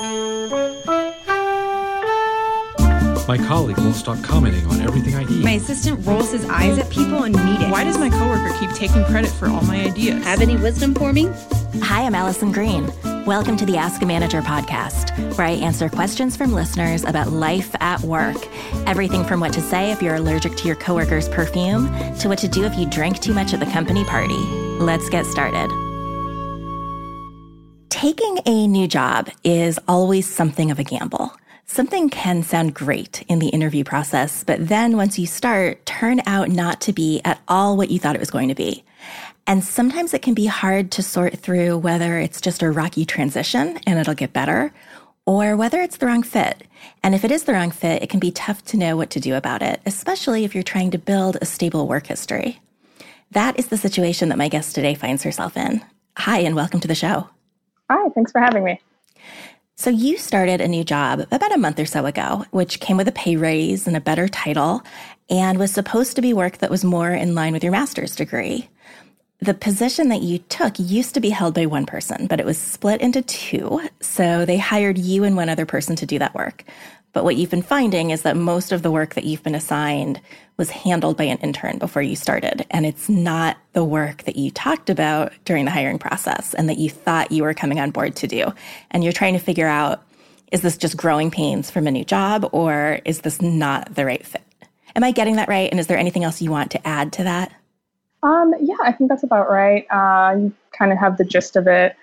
My colleague won't stop commenting on everything I eat. My assistant rolls his eyes at people in meetings. Why does my coworker keep taking credit for all my ideas? Have any wisdom for me? Hi, I'm Allison Green. Welcome to the Ask a Manager podcast, where I answer questions from listeners about life at work. Everything from what to say if you're allergic to your coworker's perfume to what to do if you drink too much at the company party. Let's get started. Taking a new job is always something of a gamble. Something can sound great in the interview process, but then once you start, turn out not to be at all what you thought it was going to be. And sometimes it can be hard to sort through whether it's just a rocky transition and it'll get better, or whether it's the wrong fit. And if it is the wrong fit, it can be tough to know what to do about it, especially if you're trying to build a stable work history. That is the situation that my guest today finds herself in. Hi, and welcome to the show. Hi, thanks for having me. So you started a new job about a month or so ago, which came with a pay raise and a better title, and was supposed to be work that was more in line with your master's degree. The position that you took used to be held by one person, but it was split into two, so they hired you and one other person to do that work. But what you've been finding is that most of the work that you've been assigned was handled by an intern before you started, and it's not the work that you talked about during the hiring process and that you thought you were coming on board to do. And you're trying to figure out, is this just growing pains from a new job, or is this not the right fit? Am I getting that right? And is there anything else you want to add to that? Yeah, I think that's about right. You kind of have the gist of it.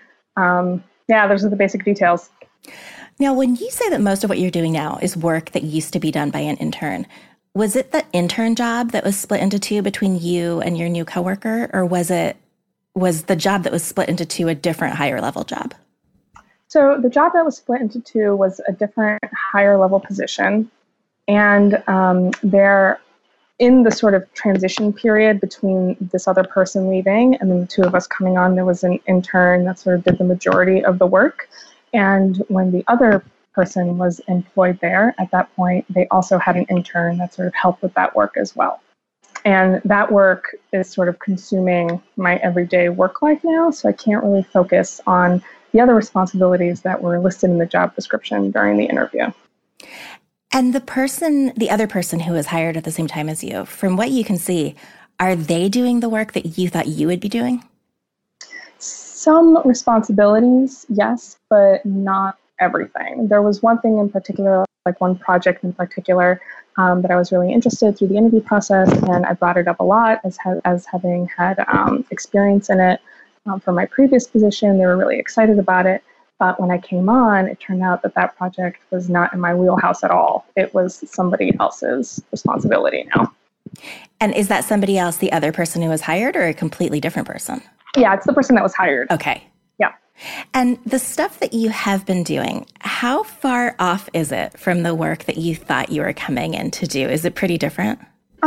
Those are the basic details. Now, when you say that most of what you're doing now is work that used to be done by an intern, was it the intern job that was split into two between you and your new coworker, or was the job that was split into two a different higher level job? So the job that was split into two was a different higher level position. And they're in the sort of transition period between this other person leaving and then the two of us coming on, there was an intern that sort of did the majority of the work. And when the other person was employed there, at that point, they also had an intern that sort of helped with that work as well. And that work is sort of consuming my everyday work life now, so I can't really focus on the other responsibilities that were listed in the job description during the interview. And the other person who was hired at the same time as you, from what you can see, are they doing the work that you thought you would be doing? Some responsibilities, yes, but not everything. There was one thing in particular, like one project in particular, that I was really interested through the interview process, and I brought it up a lot as having had experience in it from my previous position. They were really excited about it. But when I came on, it turned out that project was not in my wheelhouse at all. It was somebody else's responsibility now. And is that somebody else, the other person who was hired, or a completely different person? Yeah, it's the person that was hired. Okay. Yeah. And the stuff that you have been doing, how far off is it from the work that you thought you were coming in to do? Is it pretty different?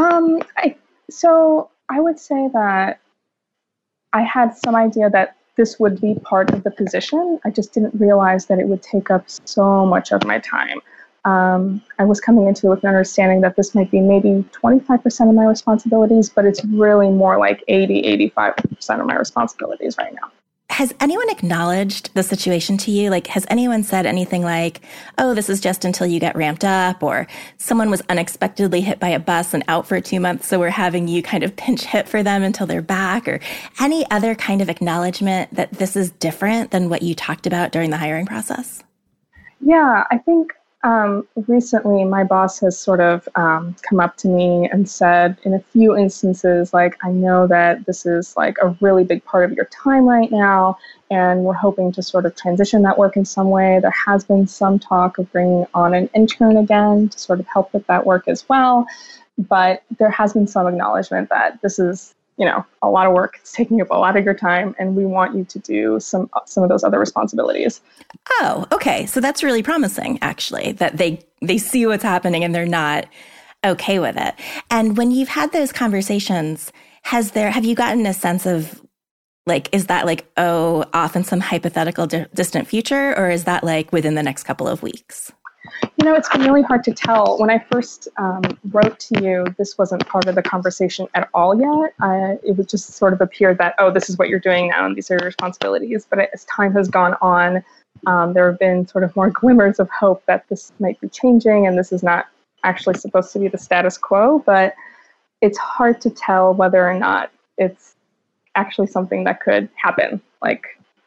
So I would say that I had some idea that this would be part of the position. I just didn't realize that it would take up so much of my time. I was coming into it with an understanding that this might be maybe 25% of my responsibilities, but it's really more like 85% of my responsibilities right now. Has anyone acknowledged the situation to you? Like, has anyone said anything like, oh, this is just until you get ramped up, or someone was unexpectedly hit by a bus and out for 2 months, so we're having you kind of pinch hit for them until they're back, or any other kind of acknowledgement that this is different than what you talked about during the hiring process? Yeah, I think recently my boss has sort of come up to me and said in a few instances, like, I know that this is like a really big part of your time right now, and we're hoping to sort of transition that work in some way. There has been some talk of bringing on an intern again to sort of help with that work as well. But there has been some acknowledgement that this is, a lot of work. It's taking up a lot of your time, and we want you to do some of those other responsibilities. Oh, okay. So that's really promising, actually, that they see what's happening and they're not okay with it. And when you've had those conversations, have you gotten a sense of, like, is that like, off in some hypothetical distant future, or is that like within the next couple of weeks? It's been really hard to tell. When I first wrote to you, this wasn't part of the conversation at all yet. It was just sort of appeared that, this is what you're doing now and these are your responsibilities. But as time has gone on, There have been sort of more glimmers of hope that this might be changing and this is not actually supposed to be the status quo, but it's hard to tell whether or not it's actually something that could happen. Like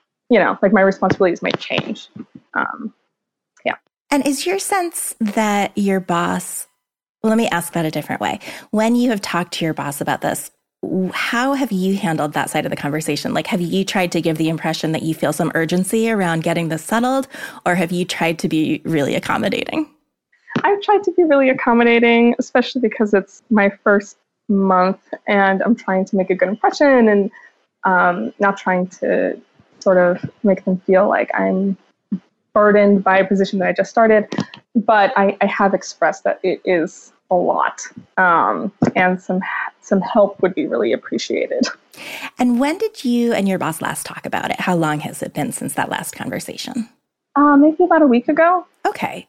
my responsibilities might change. Yeah. And is your sense that your boss, well, let me ask that a different way. When you have talked to your boss about this, how have you handled that side of the conversation? Like, have you tried to give the impression that you feel some urgency around getting this settled, or have you tried to be really accommodating? I've tried to be really accommodating, especially because it's my first month and I'm trying to make a good impression and not trying to sort of make them feel like I'm burdened by a position that I just started. But I have expressed that it is a lot, and some help would be really appreciated. And when did you and your boss last talk about it? How long has it been since that last conversation? Maybe about a week ago. Okay.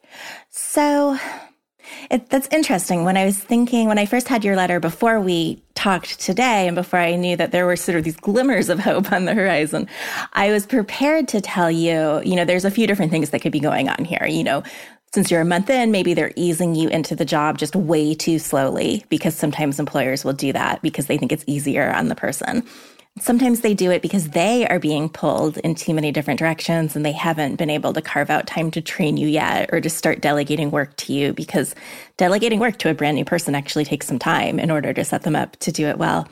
So that's interesting. When I first had your letter before we talked today and before I knew that there were sort of these glimmers of hope on the horizon, I was prepared to tell you, there's a few different things that could be going on here. Since you're a month in, maybe they're easing you into the job just way too slowly, because sometimes employers will do that because they think it's easier on the person. Sometimes they do it because they are being pulled in too many different directions and they haven't been able to carve out time to train you yet or to start delegating work to you, because delegating work to a brand new person actually takes some time in order to set them up to do it well.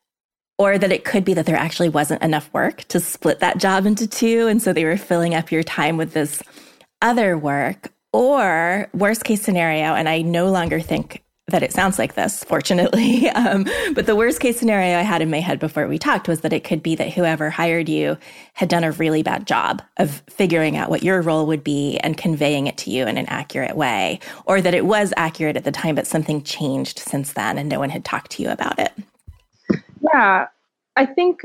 Or that it could be that there actually wasn't enough work to split that job into two, and so they were filling up your time with this other work. Or worst case scenario, and I no longer think that it sounds like this, fortunately, but the worst case scenario I had in my head before we talked was that it could be that whoever hired you had done a really bad job of figuring out what your role would be and conveying it to you in an accurate way, or that it was accurate at the time, but something changed since then and no one had talked to you about it. Yeah, I think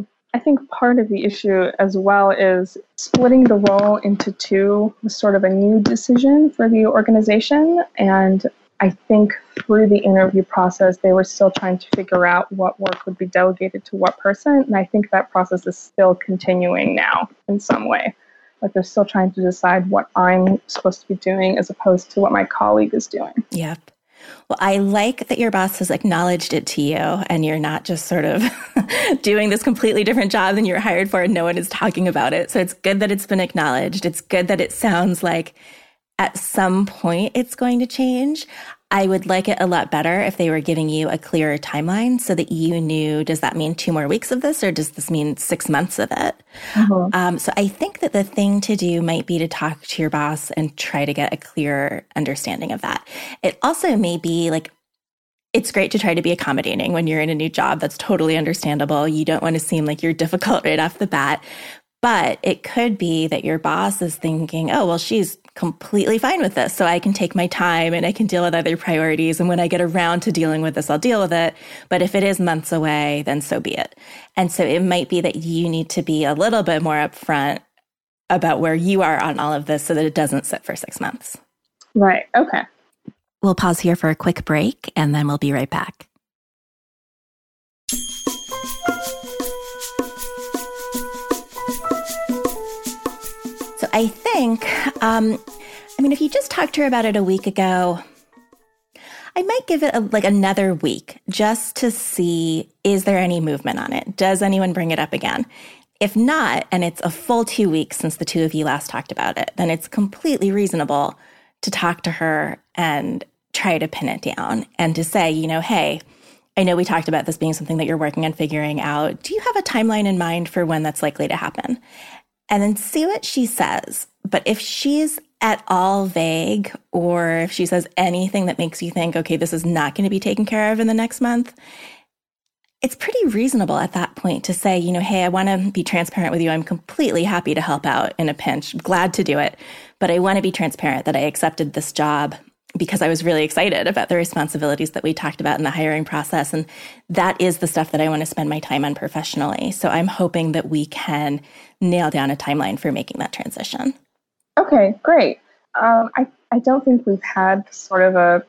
part of the issue as well is splitting the role into two was sort of a new decision for the organization. And I think through the interview process, they were still trying to figure out what work would be delegated to what person. And I think that process is still continuing now in some way. Like they're still trying to decide what I'm supposed to be doing as opposed to what my colleague is doing. Yep. Well, I like that your boss has acknowledged it to you and you're not just sort of doing this completely different job than you're hired for and no one is talking about it. So it's good that it's been acknowledged. It's good that it sounds like at some point it's going to change. I would like it a lot better if they were giving you a clearer timeline so that you knew, does that mean 2 more weeks of this or does this mean 6 months of it? Mm-hmm. So I think that the thing to do might be to talk to your boss and try to get a clearer understanding of that. It also may be like, it's great to try to be accommodating when you're in a new job. That's totally understandable. You don't want to seem like you're difficult right off the bat. But it could be that your boss is thinking, oh, well, she's completely fine with this. So I can take my time and I can deal with other priorities. And when I get around to dealing with this, I'll deal with it. But if it is months away, then so be it. And so it might be that you need to be a little bit more upfront about where you are on all of this so that it doesn't sit for 6 months. Right. Okay. We'll pause here for a quick break and then we'll be right back. So I think, if you just talked to her about it a week ago, I might give it another week just to see, is there any movement on it? Does anyone bring it up again? If not, and it's a full 2 weeks since the two of you last talked about it, then it's completely reasonable to talk to her and try to pin it down and to say, hey, I know we talked about this being something that you're working on figuring out. Do you have a timeline in mind for when that's likely to happen? And then see what she says. But if she's at all vague, or if she says anything that makes you think, okay, this is not going to be taken care of in the next month, it's pretty reasonable at that point to say, hey, I want to be transparent with you. I'm completely happy to help out in a pinch. Glad to do it. But I want to be transparent that I accepted this job because I was really excited about the responsibilities that we talked about in the hiring process. And that is the stuff that I want to spend my time on professionally. So I'm hoping that we can nail down a timeline for making that transition. Okay, great. I don't think we've had sort of a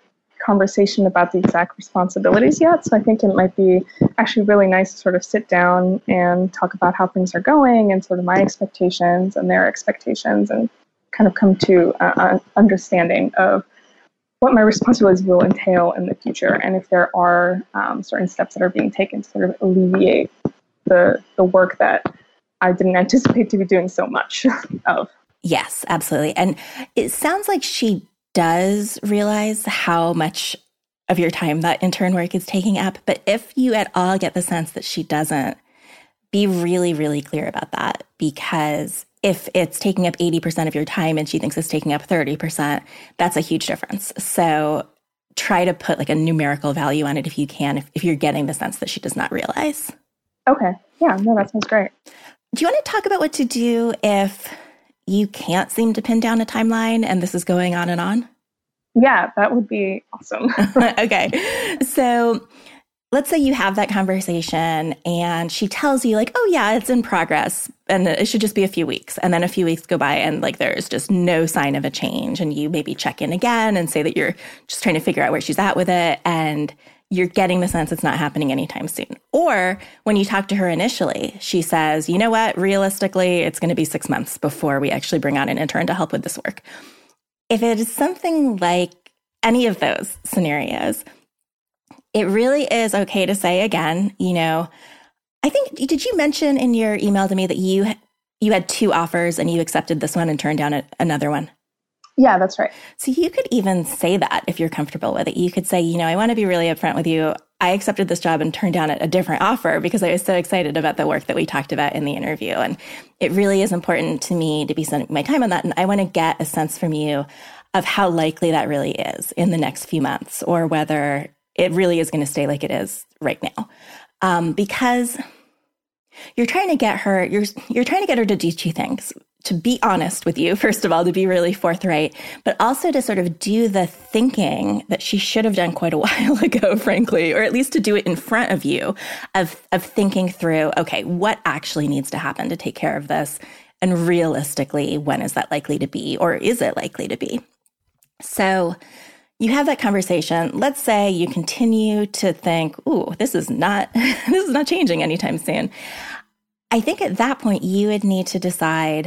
conversation about the exact responsibilities yet. So I think it might be actually really nice to sort of sit down and talk about how things are going and sort of my expectations and their expectations and kind of come to an understanding of what my responsibilities will entail in the future and if there are certain steps that are being taken to sort of alleviate the work that I didn't anticipate to be doing so much of. Yes, absolutely. And it sounds like she does realize how much of your time that intern work is taking up. But if you at all get the sense that she doesn't, be really, really clear about that. Because if it's taking up 80% of your time and she thinks it's taking up 30%, that's a huge difference. So try to put like a numerical value on it if you can, if you're getting the sense that she does not realize. Okay. Yeah, no, that sounds great. Do you want to talk about what to do if you can't seem to pin down a timeline and this is going on and on? Yeah, that would be awesome. Okay. So let's say you have that conversation and she tells you like, oh yeah, it's in progress and it should just be a few weeks. And then a few weeks go by and like there's just no sign of a change. And you maybe check in again and say that you're just trying to figure out where she's at with it. And you're getting the sense it's not happening anytime soon. Or when you talk to her initially, she says, you know what, realistically, it's going to be 6 months before we actually bring on an intern to help with this work. If it is something like any of those scenarios, it really is okay to say again, you know, I think, did you mention in your email to me that you had 2 offers and you accepted this one and turned down another one? Yeah, that's right. So you could even say that if you're comfortable with it. You could say, you know, I want to be really upfront with you. I accepted this job and turned down a different offer because I was so excited about the work that we talked about in the interview. And it really is important to me to be spending my time on that. And I want to get a sense from you of how likely that really is in the next few months or whether it really is going to stay like it is right now. Because you're trying to get her, you're trying to get her to do 2 things. To be honest with you, first of all, to be really forthright, but also to sort of do the thinking that she should have done quite a while ago, frankly, or at least to do it in front of you of thinking through, okay, what actually needs to happen to take care of this? And realistically, when is that likely to be, or is it likely to be? So you have that conversation. Let's say you continue to think, ooh, this is not changing anytime soon. I think at that point, you would need to decide,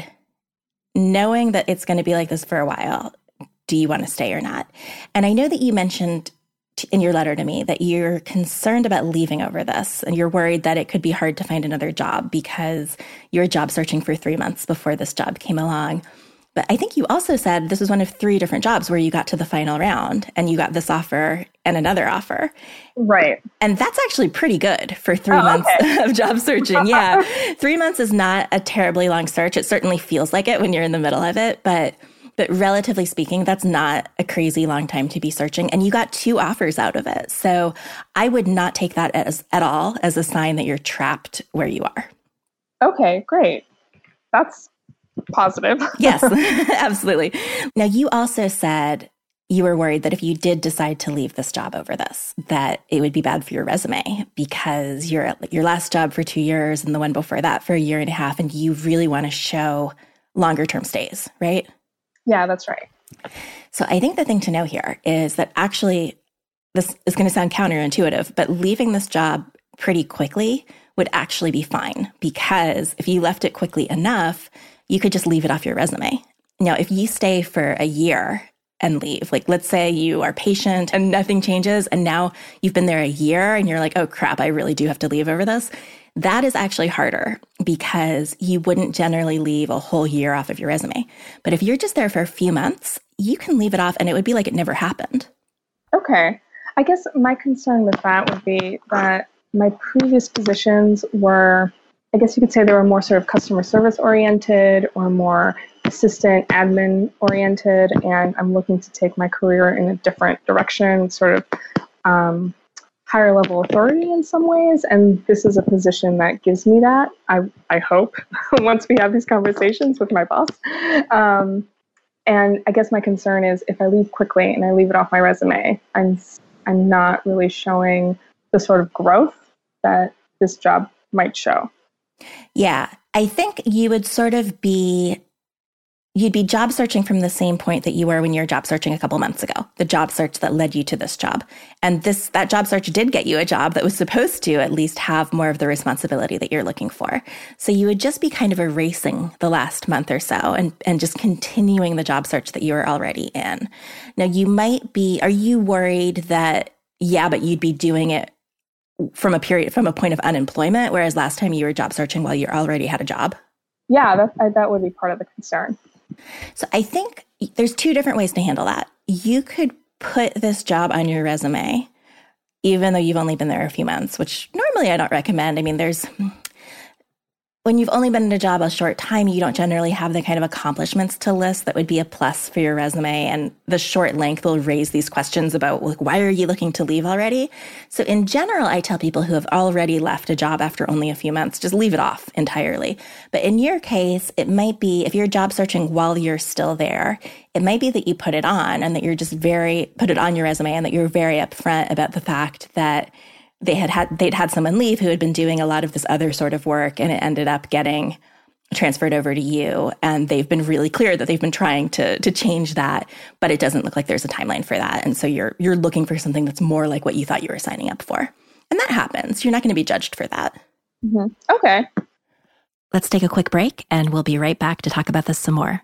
knowing that it's going to be like this for a while, do you want to stay or not? And I know that you mentioned in your letter to me that you're concerned about leaving over this and you're worried that it could be hard to find another job because you were job searching for 3 months before this job came along. But I think you also said this was one of 3 different jobs where you got to the final round and you got this offer and another offer. Right. And that's actually pretty good for 3 months of job searching. Yeah. 3 months is not a terribly long search. It certainly feels like it when you're in the middle of it. But relatively speaking, that's not a crazy long time to be searching. And you got 2 offers out of it. So I would not take that at all as a sign that you're trapped where you are. Okay, great. That's positive. Yes, absolutely. Now, you also said you were worried that if you did decide to leave this job over this, that it would be bad for your resume because you're at your last job for 2 years and the one before that for 1.5 years, and you really want to show longer term stays, right? Yeah, that's right. So I think the thing to know here is that actually, this is going to sound counterintuitive, but leaving this job pretty quickly would actually be fine because if you left it quickly enough, you could just leave it off your resume. Now, if you stay for 1 year and leave, like let's say you are patient and nothing changes and now you've been there 1 year and you're like, oh crap, I really do have to leave over this. That is actually harder because you wouldn't generally leave a whole year off of your resume. But if you're just there for a few months, you can leave it off and it would be like it never happened. Okay. I guess my concern with that would be that my previous positions were, I guess you could say they were more sort of customer service oriented or more assistant admin oriented. And I'm looking to take my career in a different direction, sort of higher level authority in some ways. And this is a position that gives me that, I hope, once we have these conversations with my boss. And I guess my concern is if I leave quickly and I leave it off my resume, I'm not really showing the sort of growth that this job might show. Yeah, I think you would sort of be you'd be job searching from the same point that you were when you were job searching a couple months ago, the job search that led you to this job. And that job search did get you a job that was supposed to at least have more of the responsibility that you're looking for. So you would just be kind of erasing the last month or so and just continuing the job search that you were already in. Now are you worried that, but you'd be doing it from a point of unemployment, whereas last time you were job searching while you already had a job? Yeah, that would be part of the concern. So I think there's two different ways to handle that. You could put this job on your resume, even though you've only been there a few months, which normally I don't recommend. I mean, when you've only been in a job a short time, you don't generally have the kind of accomplishments to list that would be a plus for your resume. And the short length will raise these questions about, like, why are you looking to leave already? So in general, I tell people who have already left a job after only a few months, just leave it off entirely. But in your case, it might be, if you're job searching while you're still there, it might be that you put it on and that you're just put it on your resume and that you're very upfront about the fact that they'd had someone leave who had been doing a lot of this other sort of work, and it ended up getting transferred over to you. And they've been really clear that they've been trying to change that, but it doesn't look like there's a timeline for that. And so you're looking for something that's more like what you thought you were signing up for. And that happens. You're not going to be judged for that. Mm-hmm. Okay. Let's take a quick break, and we'll be right back to talk about this some more.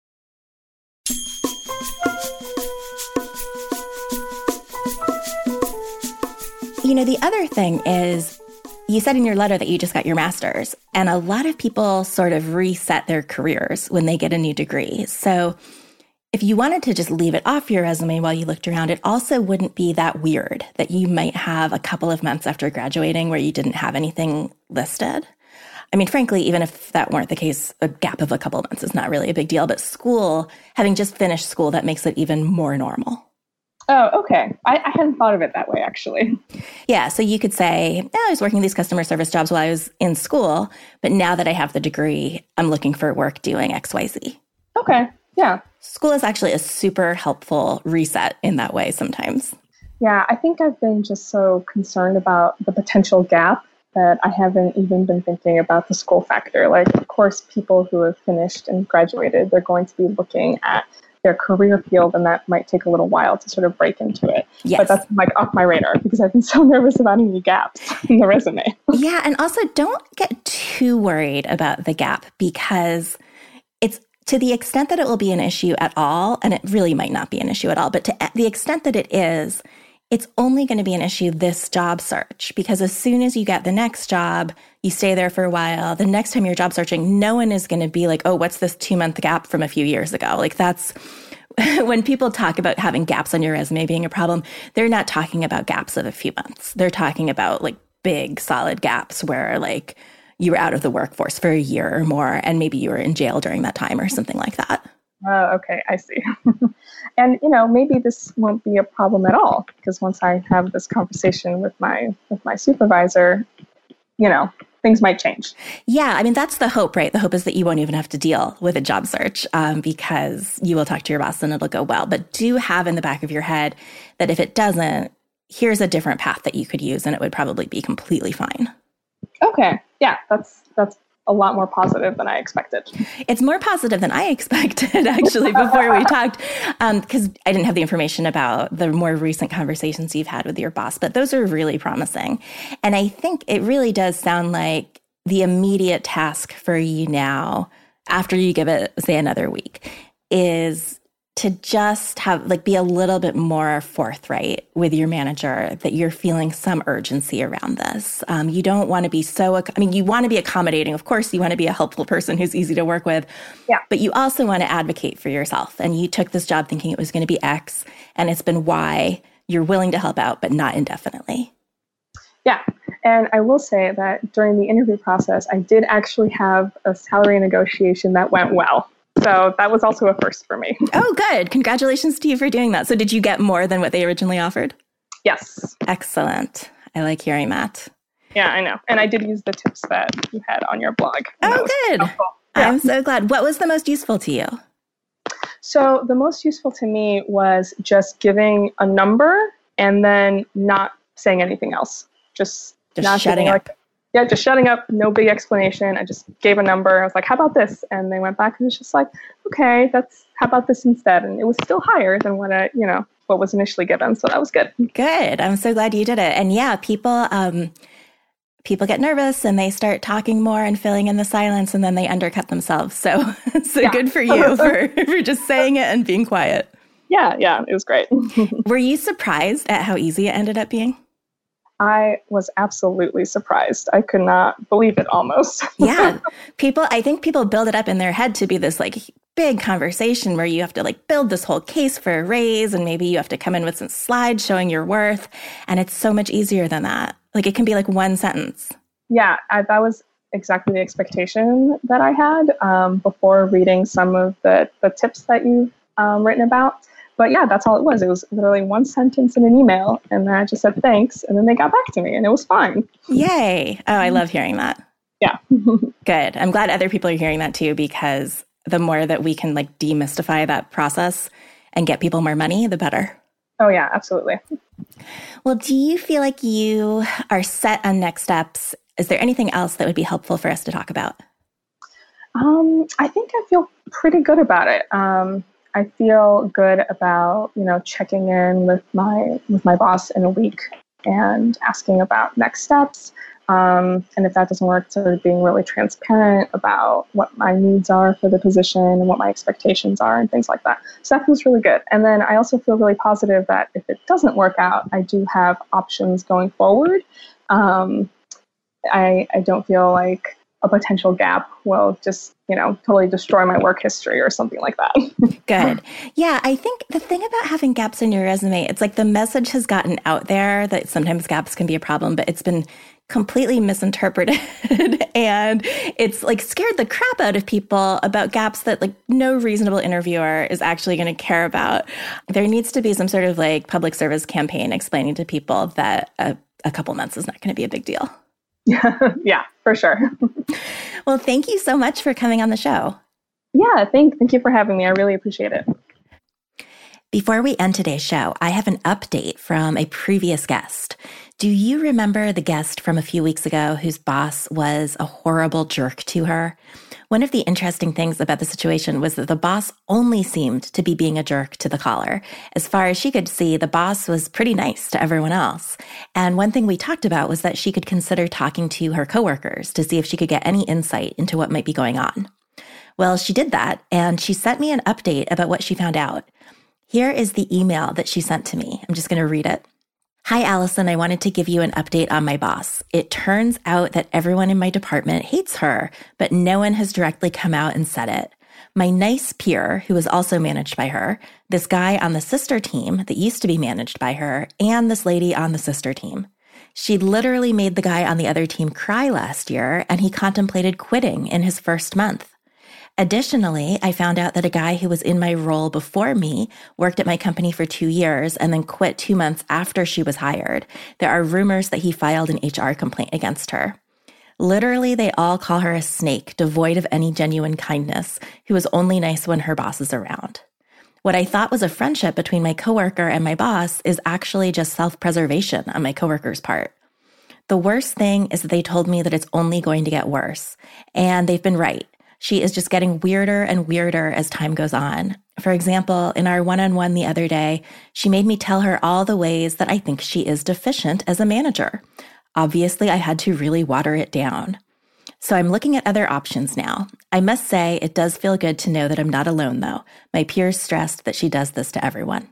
The other thing is, you said in your letter that you just got your master's, and a lot of people sort of reset their careers when they get a new degree. So if you wanted to just leave it off your resume while you looked around, it also wouldn't be that weird that you might have a couple of months after graduating where you didn't have anything listed. I mean, frankly, even if that weren't the case, a gap of a couple of months is not really a big deal. But school, having just finished school, that makes it even more normal. Oh, okay. I hadn't thought of it that way, actually. Yeah. So you could say, I was working these customer service jobs while I was in school, but now that I have the degree, I'm looking for work doing XYZ. Okay. Yeah. School is actually a super helpful reset in that way sometimes. Yeah. I think I've been just so concerned about the potential gap that I haven't even been thinking about the school factor. Like, of course, people who have finished and graduated, they're going to be looking at their career field, and that might take a little while to sort of break into it. Yes. But that's like off my radar because I've been so nervous about any gaps in the resume. Yeah. And also don't get too worried about the gap, because it's to the extent that it will be an issue at all, and it really might not be an issue at all, but to the extent that it is, it's only going to be an issue this job search, because as soon as you get the next job, you stay there for a while. The next time you're job searching, no one is going to be like, oh, what's this 2-month gap from a few years ago? Like, that's when people talk about having gaps on your resume being a problem, they're not talking about gaps of a few months. They're talking about like big, solid gaps where like you were out of the workforce for a year or more, and maybe you were in jail during that time or something like that. Oh, okay. I see. And, maybe this won't be a problem at all, because once I have this conversation with my supervisor, things might change. Yeah. I mean, that's the hope, right? The hope is that you won't even have to deal with a job search because you will talk to your boss and it'll go well. But do have in the back of your head that if it doesn't, here's a different path that you could use, and it would probably be completely fine. Okay. Yeah, that's a lot more positive than I expected. It's more positive than I expected, actually, before we talked, because I didn't have the information about the more recent conversations you've had with your boss, but those are really promising. And I think it really does sound like the immediate task for you now, after you give it, say, another week, is to just be a little bit more forthright with your manager that you're feeling some urgency around this. You don't want to be you want to be accommodating. Of course, you want to be a helpful person who's easy to work with. Yeah. But you also want to advocate for yourself. And you took this job thinking it was going to be X, and it's been Y. You're willing to help out, but not indefinitely. Yeah. And I will say that during the interview process, I did actually have a salary negotiation that went well. So that was also a first for me. Oh, good. Congratulations to you for doing that. So did you get more than what they originally offered? Yes. Excellent. I like hearing that. Yeah, I know. And I did use the tips that you had on your blog. Oh, good. Yeah. I'm so glad. What was the most useful to you? So the most useful to me was just giving a number and then not saying anything else. Just not shutting up. Yeah, just shutting up, no big explanation. I just gave a number. I was like, how about this? And they went back and it's just like, okay, how about this instead? And it was still higher than what was initially given. So that was good. Good. I'm so glad you did it. And yeah, people get nervous and they start talking more and filling in the silence, and then they undercut themselves. So good for you for just saying it and being quiet. Yeah, it was great. Were you surprised at how easy it ended up being? I was absolutely surprised. I could not believe it almost. Yeah. I think people build it up in their head to be this like big conversation where you have to like build this whole case for a raise, and maybe you have to come in with some slides showing your worth. And it's so much easier than that. Like it can be like one sentence. Yeah, that was exactly the expectation that I had before reading some of the tips that you've written about. But yeah, that's all it was. It was literally one sentence in an email, and then I just said thanks, and then they got back to me, and it was fine. Yay. Oh, I love hearing that. Yeah. Good. I'm glad other people are hearing that too, because the more that we can like demystify that process and get people more money, the better. Oh yeah, absolutely. Well, do you feel like you are set on next steps? Is there anything else that would be helpful for us to talk about? I think I feel pretty good about it. I feel good about, checking in with my boss in a week and asking about next steps. And if that doesn't work, sort of being really transparent about what my needs are for the position and what my expectations are and things like that. So that feels really good. And then I also feel really positive that if it doesn't work out, I do have options going forward. I don't feel like a potential gap will just, totally destroy my work history or something like that. Good. Yeah, I think the thing about having gaps in your resume, it's like the message has gotten out there that sometimes gaps can be a problem, but it's been completely misinterpreted and it's like scared the crap out of people about gaps that like no reasonable interviewer is actually going to care about. There needs to be some sort of like public service campaign explaining to people that a couple months is not going to be a big deal. Yeah, for sure. Well, thank you so much for coming on the show. Yeah, thank you for having me. I really appreciate it. Before we end today's show, I have an update from a previous guest. Do you remember the guest from a few weeks ago whose boss was a horrible jerk to her? One of the interesting things about the situation was that the boss only seemed to be being a jerk to the caller. As far as she could see, the boss was pretty nice to everyone else. And one thing we talked about was that she could consider talking to her coworkers to see if she could get any insight into what might be going on. Well, she did that, and she sent me an update about what she found out. Here is the email that she sent to me. I'm just going to read it. Hi, Allison. I wanted to give you an update on my boss. It turns out that everyone in my department hates her, but no one has directly come out and said it. My nice peer, who is also managed by her, this guy on the sister team that used to be managed by her, and this lady on the sister team. She literally made the guy on the other team cry last year, and he contemplated quitting in his first month. Additionally, I found out that a guy who was in my role before me worked at my company for 2 years and then quit 2 months after she was hired. There are rumors that he filed an HR complaint against her. Literally, they all call her a snake, devoid of any genuine kindness, who is only nice when her boss is around. What I thought was a friendship between my coworker and my boss is actually just self-preservation on my coworker's part. The worst thing is that they told me that it's only going to get worse, and they've been right. She is just getting weirder and weirder as time goes on. For example, in our one-on-one the other day, she made me tell her all the ways that I think she is deficient as a manager. Obviously, I had to really water it down. So I'm looking at other options now. I must say, it does feel good to know that I'm not alone, though. My peers stressed that she does this to everyone.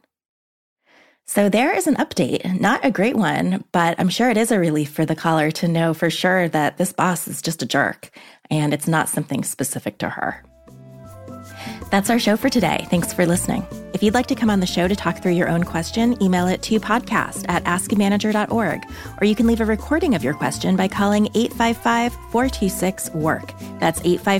So there is an update, not a great one, but I'm sure it is a relief for the caller to know for sure that this boss is just a jerk and it's not something specific to her. That's our show for today. Thanks for listening. If you'd like to come on the show to talk through your own question, email it to podcast@askamanager.org, or you can leave a recording of your question by calling 855-426-WORK. That's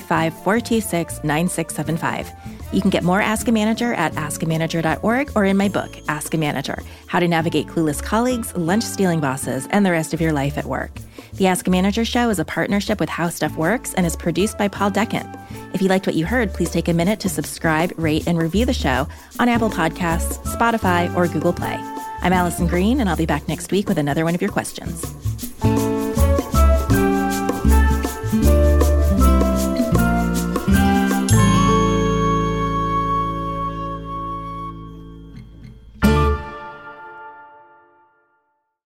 855-426-9675. You can get more Ask a Manager at askamanager.org or in my book, Ask a Manager, How to Navigate Clueless Colleagues, Lunch-Stealing Bosses, and the Rest of Your Life at Work. The Ask a Manager show is a partnership with How Stuff Works and is produced by Paul Deckant. If you liked what you heard, please take a minute to subscribe, rate, and review the show on Apple Podcasts, Spotify, or Google Play. I'm Allison Green, and I'll be back next week with another one of your questions.